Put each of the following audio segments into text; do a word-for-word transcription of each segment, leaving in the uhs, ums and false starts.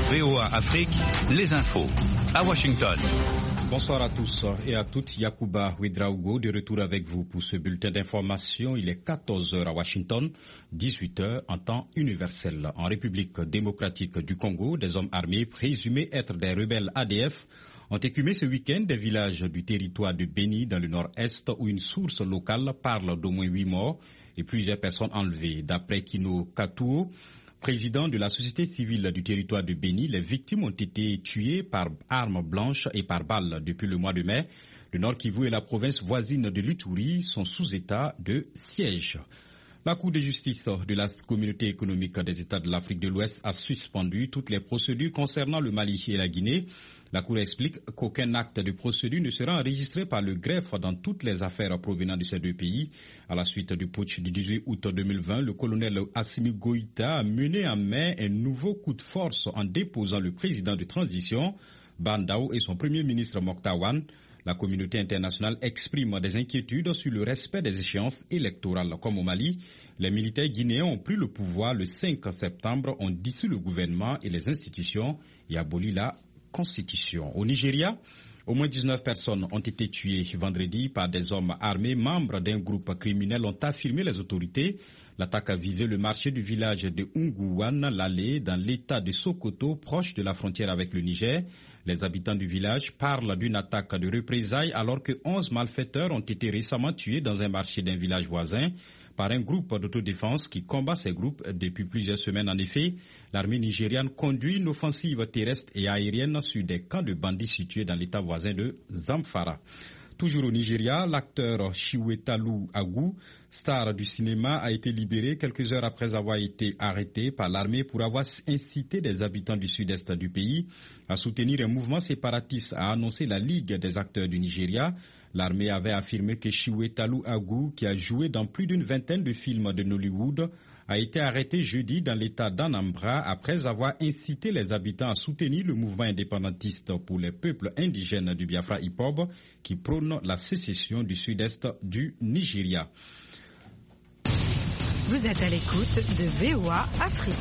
V O A Afrique, les infos. À Washington. Bonsoir à tous et à toutes. Yacouba Ouedraogo de retour avec vous pour ce bulletin d'information. Il est quatorze heures à Washington, dix-huit heures en temps universel. En République démocratique du Congo, des hommes armés présumés être des rebelles A D F ont écumé ce week-end des villages du territoire de Beni dans le nord-est où une source locale parle d'au moins huit morts et plusieurs personnes enlevées. D'après Kino Katouo, président de la société civile du territoire de Beni, les victimes ont été tuées par armes blanches et par balles depuis le mois de mai. Le Nord Kivu et la province voisine de l'Ituri sont sous état de siège. La Cour de justice de la Communauté économique des États de l'Afrique de l'Ouest a suspendu toutes les procédures concernant le Mali et la Guinée. La Cour explique qu'aucun acte de procédure ne sera enregistré par le greffe dans toutes les affaires provenant de ces deux pays. À la suite du putsch du dix-huit août deux mille vingt, le colonel Assimi Goïta a mené en mai un nouveau coup de force en déposant le président de transition, Bandao, et son premier ministre Moktawan. La communauté internationale exprime des inquiétudes sur le respect des échéances électorales. Comme au Mali, les militaires guinéens ont pris le pouvoir le cinq septembre, ont dissous le gouvernement et les institutions et aboli la Constitution. Au Nigeria, au moins dix-neuf personnes ont été tuées vendredi par des hommes armés, membres d'un groupe criminel, ont affirmé les autorités. L'attaque a visé le marché du village de Ungouane, Lalé, dans l'état de Sokoto, proche de la frontière avec le Niger. Les habitants du village parlent d'une attaque de représailles alors que onze malfaiteurs ont été récemment tués dans un marché d'un village voisin par un groupe d'autodéfense qui combat ces groupes depuis plusieurs semaines. En effet, l'armée nigériane conduit une offensive terrestre et aérienne sur des camps de bandits situés dans l'état voisin de Zamfara. Toujours au Nigeria, l'acteur Chiwetalu Agou, star du cinéma, a été libéré quelques heures après avoir été arrêté par l'armée pour avoir incité des habitants du sud-est du pays à soutenir un mouvement séparatiste, a annoncé la Ligue des acteurs du Nigeria. L'armée avait affirmé que Chiwetalu Agou, qui a joué dans plus d'une vingtaine de films de Nollywood, a été arrêté jeudi dans l'état d'Anambra après avoir incité les habitants à soutenir le mouvement indépendantiste pour les peuples indigènes du Biafra Ipob qui prône la sécession du sud-est du Nigeria. Vous êtes à l'écoute de V O A Afrique.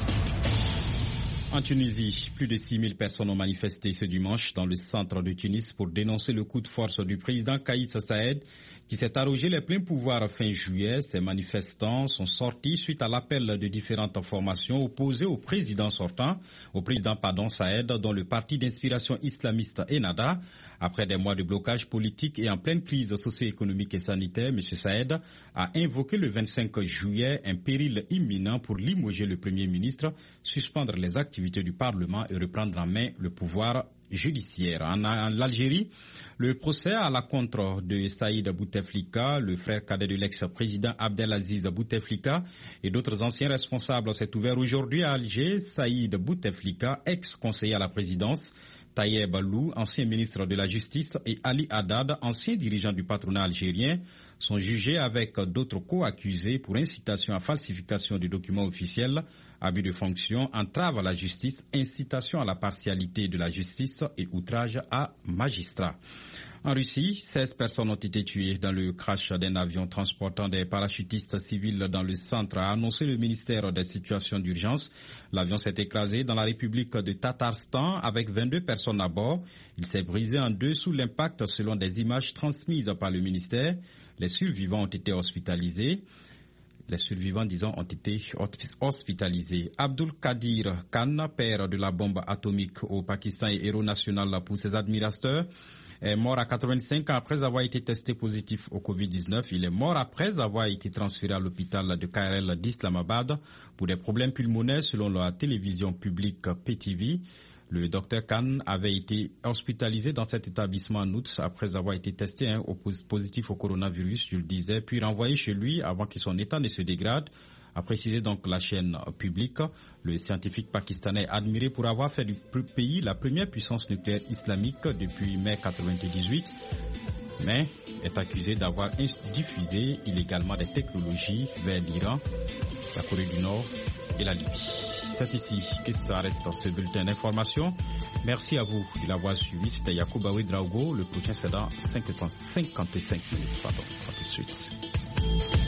En Tunisie, plus de six mille personnes ont manifesté ce dimanche dans le centre de Tunis pour dénoncer le coup de force du président Kaïs Saïed qui s'est arrogé les pleins pouvoirs fin juillet. Ces manifestants sont sortis suite à l'appel de différentes formations opposées au président sortant, au président pardon Saïed, dont le parti d'inspiration islamiste Ennahda. Après des mois de blocage politique et en pleine crise socio-économique et sanitaire, M. Saïed a invoqué le vingt-cinq juillet un péril imminent pour limoger le Premier ministre, suspendre les activités du Parlement et reprendre en main le pouvoir judiciaire. En, en Algérie, le procès à la contre de Saïd Bouteflika, le frère cadet de l'ex-président Abdelaziz Bouteflika et d'autres anciens responsables s'est ouvert aujourd'hui à Alger. Saïd Bouteflika, ex-conseiller à la présidence, Tayeb Alou, ancien ministre de la Justice, et Ali Haddad, ancien dirigeant du patronat algérien, sont jugés avec d'autres co-accusés pour incitation à falsification de documents officiels, abus de fonction, entrave à la justice, incitation à la partialité de la justice et outrage à magistrat. En Russie, seize personnes ont été tuées dans le crash d'un avion transportant des parachutistes civils dans le centre, a annoncé le ministère des situations d'urgence. L'avion s'est écrasé dans la République de Tatarstan avec vingt-deux personnes à bord. Il s'est brisé en deux sous l'impact selon des images transmises par le ministère. Les survivants ont été hospitalisés. Les survivants, disons, ont été hospitalisés. Abdul Qadir Khan, père de la bombe atomique au Pakistan et héros national pour ses admirateurs, est mort à quatre-vingt-cinq ans après avoir été testé positif au covid dix-neuf. Il est mort après avoir été transféré à l'hôpital de K R L d'Islamabad pour des problèmes pulmonaires selon la télévision publique P T V. Le docteur Khan avait été hospitalisé dans cet établissement en août après avoir été testé hein, au positif au coronavirus, je le disais, puis renvoyé chez lui avant que son état ne se dégrade. A précisé donc la chaîne publique, le scientifique pakistanais est admiré pour avoir fait du pays la première puissance nucléaire islamique depuis mai quatre-vingt-dix-huit, mais est accusé d'avoir diffusé illégalement des technologies vers l'Iran, la Corée du Nord et la Libye. C'est ici que s'arrête ce bulletin d'information. Merci à vous de l'avoir suivi. C'était Yacouba Ouedraogo. Le prochain c'est dans cinquante-cinq minutes. Pardon, à tout de suite.